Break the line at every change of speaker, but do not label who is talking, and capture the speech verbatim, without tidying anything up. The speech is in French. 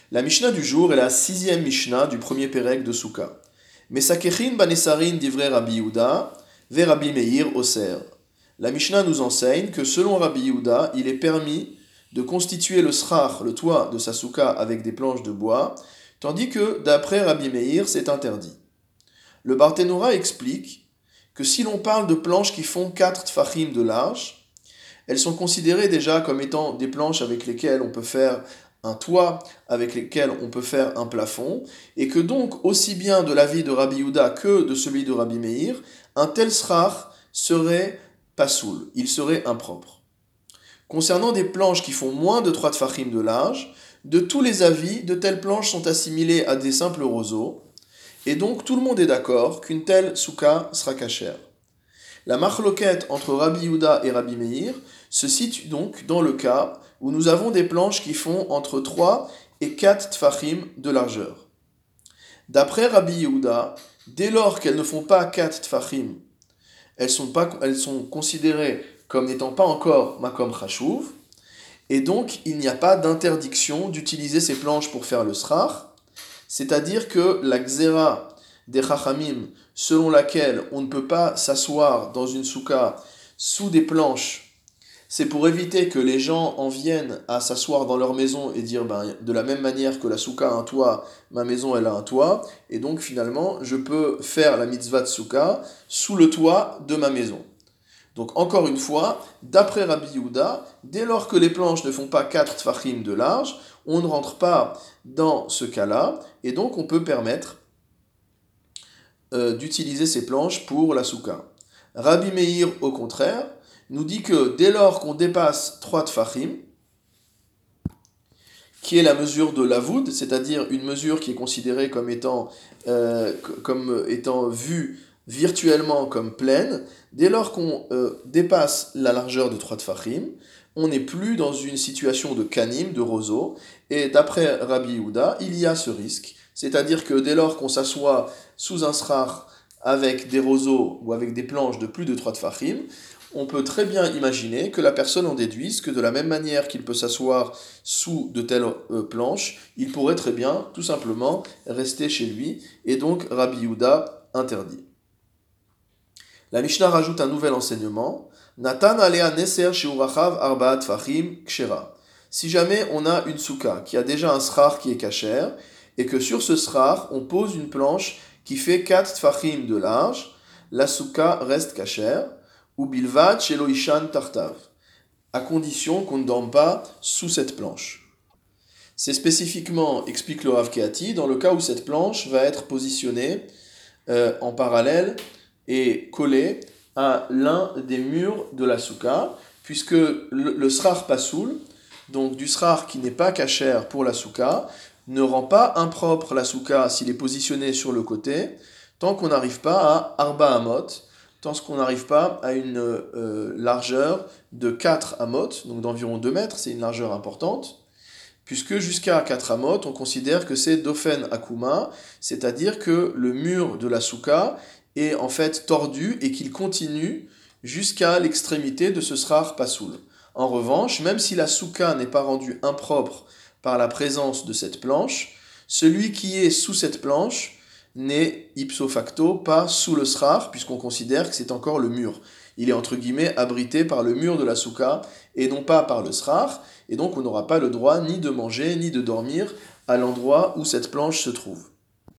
La Mishnah du jour est la sixième Mishnah du premier Pérec de Souka. Mesakechin banesarin divrei Rabbi Yehuda, ve Rabbi Meir oser. La Mishnah nous enseigne que selon Rabbi Yehuda, il est permis de constituer le srach, le toit de sa souka, avec des planches de bois, tandis que d'après Rabbi Meir, c'est interdit. Le Barthénora explique que si l'on parle de planches qui font quatre tfachim de large, elles sont considérées déjà comme étant des planches avec lesquelles on peut faire un toit, avec lesquels on peut faire un plafond, et que donc, aussi bien de l'avis de Rabbi Yehuda que de celui de Rabbi Meir, un tel srach serait pasoul, il serait impropre. Concernant des planches qui font moins de trois tfachim de large, de tous les avis, de telles planches sont assimilées à des simples roseaux, et donc tout le monde est d'accord qu'une telle souka sera cachère. La machloket entre Rabbi Yehuda et Rabbi Meir se situe donc dans le cas où nous avons des planches qui font entre trois et quatre tfachim de largeur. D'après Rabbi Yehuda, dès lors qu'elles ne font pas quatre tfachim, elles sont, pas, elles sont considérées comme n'étant pas encore makom chashuv, et donc il n'y a pas d'interdiction d'utiliser ces planches pour faire le srach, c'est-à-dire que la xéra des chachamim, selon laquelle on ne peut pas s'asseoir dans une souka sous des planches, c'est pour éviter que les gens en viennent à s'asseoir dans leur maison et dire ben, de la même manière que la souka a un toit, ma maison elle a un toit, et donc finalement je peux faire la mitzvah de souka sous le toit de ma maison. Donc encore une fois, d'après Rabbi Yehuda, dès lors que les planches ne font pas quatre tfachim de large, on ne rentre pas dans ce cas-là, et donc on peut permettre euh, d'utiliser ces planches pour la souka. Rabbi Meir, au contraire, nous dit que dès lors qu'on dépasse trois tfachim, qui est la mesure de l'avoud, c'est-à-dire une mesure qui est considérée comme étant, euh, comme étant vue virtuellement comme pleine, dès lors qu'on euh, dépasse la largeur de trois tfachim, on n'est plus dans une situation de kanim, de roseau, et d'après Rabbi Yehuda, il y a ce risque, c'est-à-dire que dès lors qu'on s'assoit sous un srach avec des roseaux ou avec des planches de plus de trois tfachim, on peut très bien imaginer que la personne en déduise que de la même manière qu'il peut s'asseoir sous de telles euh, planches, il pourrait très bien, tout simplement, rester chez lui, et donc Rabbi Yehuda interdit. La Mishnah rajoute un nouvel enseignement. Natan alea neser sheurachav arbaat fachim kshera. Si jamais on a une souka qui a déjà un srach qui est kashère, et que sur ce srach, on pose une planche qui fait quatre tfachim de large, la souka reste kashère, ou bilvad shelo ishan tartav, à condition qu'on ne dorme pas sous cette planche. C'est spécifiquement, explique le Rav Kehati, dans le cas où cette planche va être positionnée euh, en parallèle et collée à l'un des murs de la souka, puisque le, le srach pasoul, donc du srach qui n'est pas kashère pour la souka, ne rend pas impropre la souka s'il est positionné sur le côté, tant qu'on n'arrive pas à arba amot, tant qu'on n'arrive pas à une euh, largeur de quatre amot, donc d'environ deux mètres, c'est une largeur importante, puisque jusqu'à quatre amot, on considère que c'est dofen akuma, c'est-à-dire que le mur de la souka est en fait tordu et qu'il continue jusqu'à l'extrémité de ce srach pasoul. En revanche, même si la souka n'est pas rendue impropre par la présence de cette planche, celui qui est sous cette planche n'est ipso facto pas sous le srach, puisqu'on considère que c'est encore le mur. Il est entre guillemets abrité par le mur de la souka et non pas par le srach, et donc on n'aura pas le droit ni de manger ni de dormir à l'endroit où cette planche se trouve.